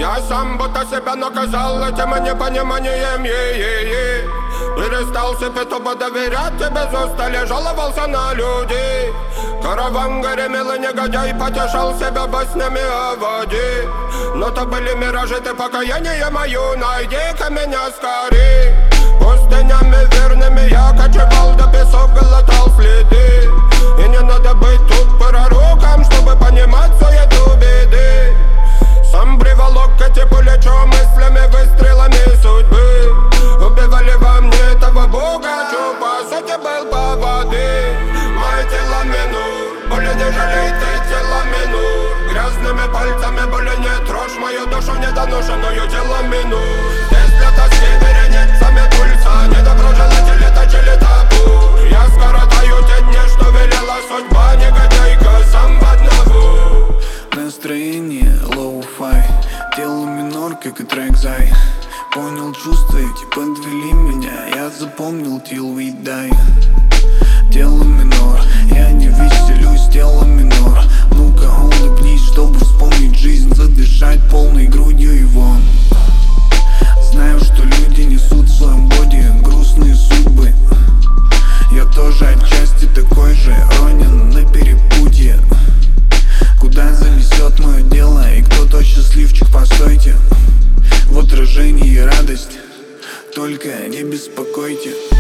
Я сам будто себя наказал этим непониманием. Перестал себе тупо доверять, тебе без устали жаловался на людей. Караван гремел и негодяй потешал себя баснями о воде. Но то были миражи, ты покаяние мою найди-ка меня скорей. Пустынями верными я кочевал, до песок глотал следы. И не надо быть тут пророком, чтобы понимать суету беды. Сам приволок эти плечо мыслями, выстрелами судьбы. Убивали во мне того бога, чё по сути был по воды. Мое тело минур, боли не жалей ты тело минур. Грязными пальцами боли не трожь мою душу недоношенную тело минур. Здесь для тоски вереницами пульса недоброжелатели точили табу. Я скоротаю те дни, что велела судьба, негодяйка сам в одного. Настроение лоу-фай, тело минор, как и трек Зай. Понял чувства эти, подвели меня, я запомнил till we die. Тело минор, я не веселюсь, тело минор. Ну-ка улыбнись, чтобы вспомнить жизнь, задышать полной грудью и вон. Знаю, что люди несут в своем боди грустные судьбы. Я тоже отчасти такой же, ронен на перепутье. Куда занесет мое дело и кто тот счастливчик, постойте. В отражении радость, только не беспокойте.